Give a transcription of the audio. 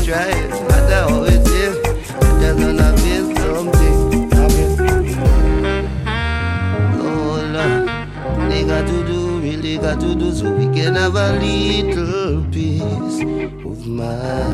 strive, no matter how it is, I just wanna feel something. Oh Lord, they got to do, really got to do, so we can have a little peace of mind.